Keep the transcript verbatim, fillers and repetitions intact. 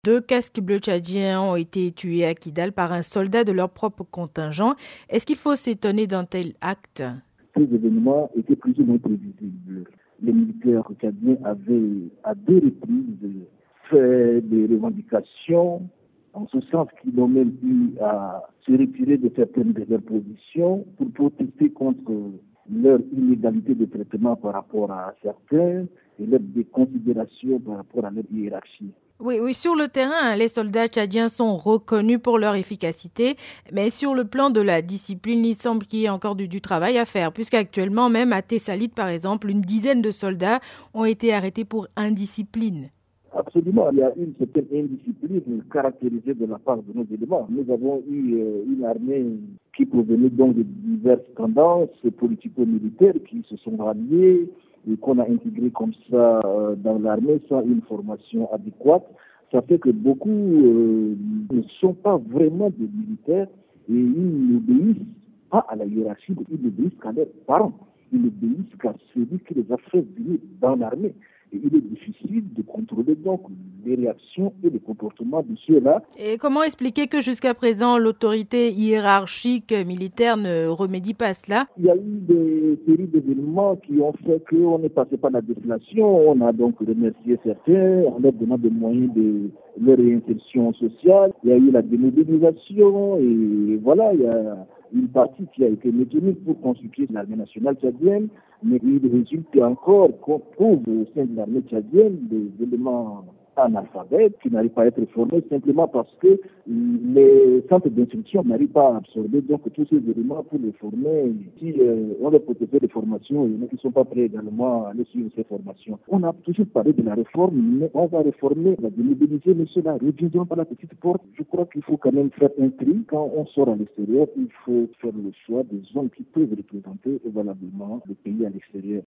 Deux casques bleus tchadiens ont été tués à Kidal par un soldat de leur propre contingent. Est-ce qu'il faut s'étonner d'un tel acte? Ces événements étaient plus ou moins prévisibles. Les militaires tchadiens avaient à deux reprises fait des revendications, en ce sens qu'ils ont même eu à se retirer de certaines de leurs positions pour protester contre leur inégalité de traitement par rapport à certains et leur déconsidération par rapport à leur hiérarchie. Oui, oui, sur le terrain, les soldats tchadiens sont reconnus pour leur efficacité, mais sur le plan de la discipline, il semble qu'il y ait encore du, du travail à faire, puisqu'actuellement, même à Tessalit, par exemple, une dizaine de soldats ont été arrêtés pour indiscipline. Absolument, il y a une certaine indiscipline caractérisée de la part de nos éléments. Nous avons eu euh, une armée qui provenait donc de diverses tendances politico-militaires qui se sont ralliées et qu'on a intégrées comme ça euh, dans l'armée sans une formation adéquate. Ça fait que beaucoup euh, ne sont pas vraiment des militaires et ils n'obéissent pas à la hiérarchie, ils n'obéissent qu'à leurs parents. Ils n'obéissent qu'à celui qui les a fait venir dans l'armée. Et il est difficile de contrôler donc les réactions et les comportements de ceux-là. Et comment expliquer que jusqu'à présent, l'autorité hiérarchique militaire ne remédie pas à cela? Il y a eu des séries d'événements qui ont fait qu'on est passé par la déflation. On a donc remercié certains en leur donnant des moyens de leur réinsertion sociale. Il y a eu la démobilisation et voilà, il y a une partie qui a été maintenue pour constituer l'armée nationale tchadienne, mais il résulte encore qu'on trouve au sein de l'armée tchadienne des éléments analphabètes qui n'arrivent pas à être formés simplement parce que les centres d'instruction n'arrivent pas à absorber donc tous ces éléments pour les former. Si euh, on leur proposait des formations, il y en a qui ne sont pas prêts également à aller suivre ces formations. On a toujours parlé de la réforme, mais on va réformer, on va démobiliser, mais cela reviendront par la petite porte. Je crois qu'il faut quand même faire un tri. Quand on sort à l'extérieur, il faut faire le choix des hommes qui peuvent représenter valablement le pays à l'extérieur.